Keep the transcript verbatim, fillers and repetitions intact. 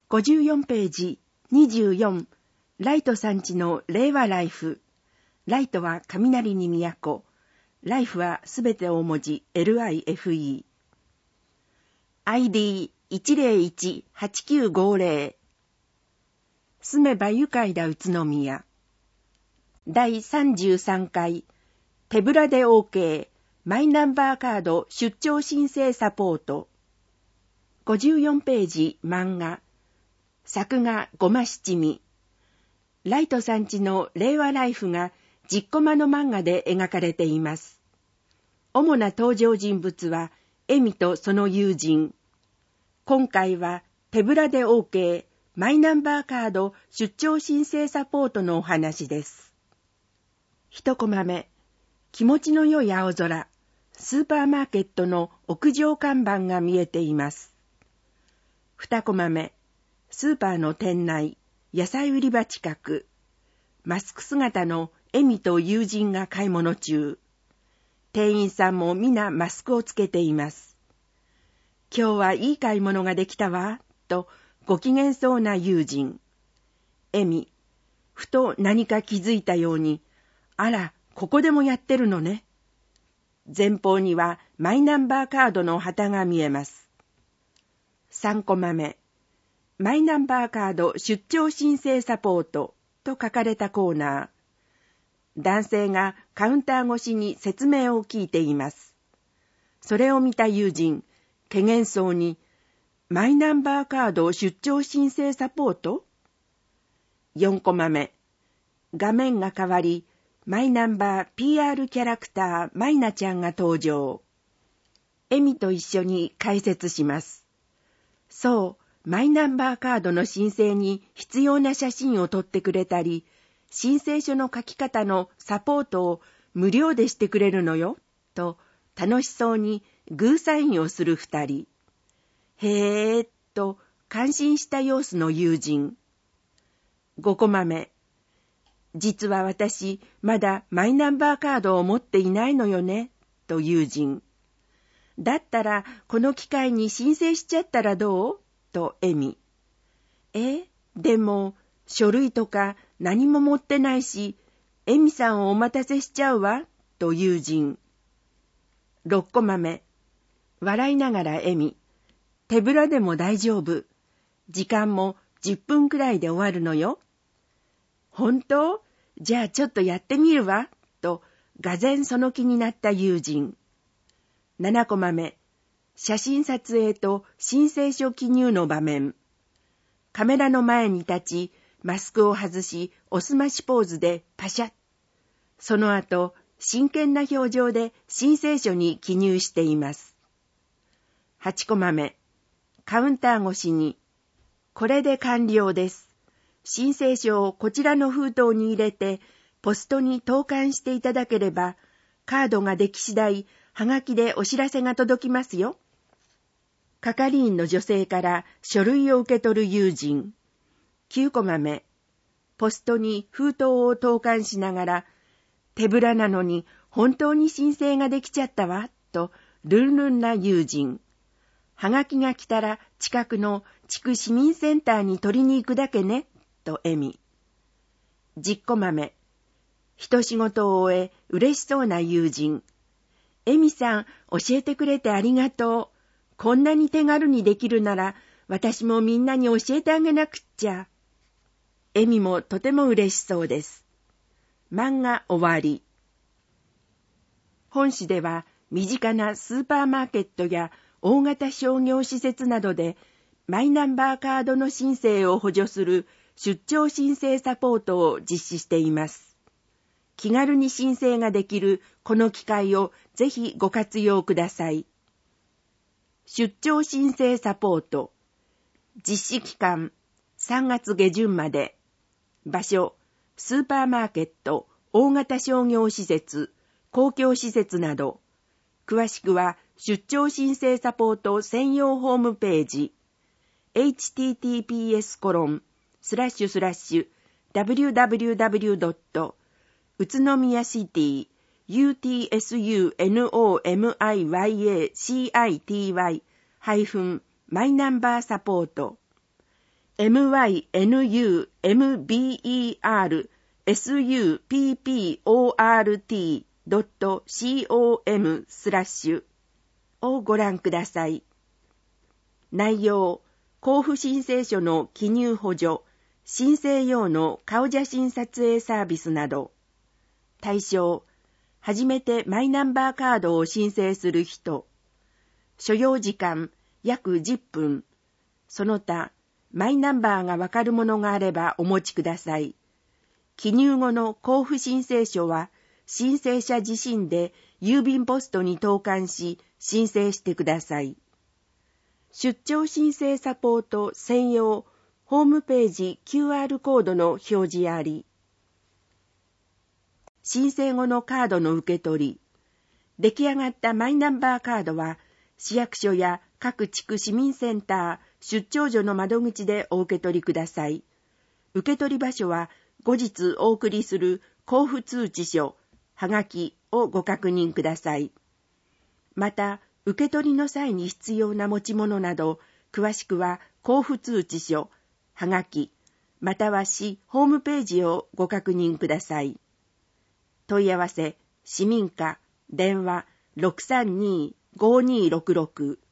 ごじゅうよんページにじゅうよん、ライトさんちの令和ライフ。ライトは雷に都。ライフはすべて大文字 エルアイエフイー。アイディーいちゼロいちはちきゅうごゼロ。住めば愉快だ宇都宮。だいさんじゅうさんかい手ぶらで OK マイナンバーカード出張申請サポート。ごじゅうよんページ漫画。作画ごま七味。ライトさんちの令和ライフがじゅっコマの漫画で描かれています。主な登場人物はエミとその友人。今回は手ぶらで OK マイナンバーカード出張申請サポートのお話です。一コマ目、気持ちの良い青空、スーパーマーケットの屋上看板が見えています。二コマ目、スーパーの店内、野菜売り場近く、マスク姿のエミと友人が買い物中。店員さんも皆マスクをつけています。今日はいい買い物ができたわ、とご機嫌そうな友人。エミ、ふと何か気づいたように、あら、ここでもやってるのね。前方にはマイナンバーカードの旗が見えます。三コマ目、マイナンバーカード出張申請サポートと書かれたコーナー。男性がカウンター越しに説明を聞いています。それを見た友人、怪げそうに、マイナンバーカード出張申請サポート？ よん コマ目。画面が変わり、マイナンバー ピーアール キャラクターマイナちゃんが登場。エミと一緒に解説します。そう、マイナンバーカードの申請に必要な写真を撮ってくれたり、申請書の書き方のサポートを無料でしてくれるのよ、と楽しそうにグーサインをする二人。へーっと感心した様子の友人。ごコマ目。実は私、まだマイナンバーカードを持っていないのよね、と友人。だったら、この機会に申請しちゃったらどう？とエミ。え、でも、書類とか何も持ってないし、エミさんをお待たせしちゃうわ、と友人。ろっコマ目。笑いながらエミ。手ぶらでも大丈夫。時間もじゅっぷんくらいで終わるのよ。本当？じゃあちょっとやってみるわ、と、がぜんその気になった友人。ななコマ目。写真撮影と申請書記入の場面。カメラの前に立ち、マスクを外し、おすましポーズでパシャッ。その後、真剣な表情で申請書に記入しています。はちコマ目。カウンター越しに。これで完了です。申請書をこちらの封筒に入れて、ポストに投函していただければ、カードができ次第、はがきでお知らせが届きますよ。係員の女性から書類を受け取る友人。きゅうコマ目。ポストに封筒を投函しながら、手ぶらなのに本当に申請ができちゃったわ、とルンルンな友人。はがきが来たら近くの地区市民センターに取りに行くだけね、とエミ。じゅっコマ目。一仕事を終え嬉しそうな友人。エミさん、教えてくれてありがとう。こんなに手軽にできるなら、私もみんなに教えてあげなくっちゃ。エミもとても嬉しそうです。漫画終わり。本誌では、身近なスーパーマーケットや大型商業施設などで、マイナンバーカードの申請を補助する出張申請サポートを実施しています。気軽に申請ができるこの機会をぜひご活用ください。出張申請サポート。実施期間さんがつげじゅんまで。場所、スーパーマーケット、大型商業施設、公共施設など。詳しくは出張申請サポート専用ホームページ。エイチティーティーピーエスコロンスラッシュスラッシュダブリューダブリューダブリュードット宇都宮シティ ユーティーエスユーエヌオーエムアイワイエーシーアイティーワイ ハイフンマイナンバーサポートエムワイエヌユーエムビーイーアールエスユーピーピーオーアールティードットコム スラッシュをご覧ください。内容、交付申請書の記入補助、申請用の顔写真撮影サービスなど。対象、初めてマイナンバーカードを申請する人。所要時間、約じゅっぷん。その他、マイナンバーがわかるものがあればお持ちください。記入後の交付申請書は、申請者自身で郵便ポストに投函し、申請してください。出張申請サポート専用ホームページ キューアール コードの表示あり。申請後のカードの受け取り。出来上がったマイナンバーカードは、市役所や各地区市民センター、出張所の窓口でお受け取りください。受け取り場所は、後日お送りする交付通知書、はがきをご確認ください。また、受け取りの際に必要な持ち物など、詳しくは交付通知書、はがき、または市ホームページをご確認ください。問い合わせ、市民課、電話 ろくさんに ごにーろくろく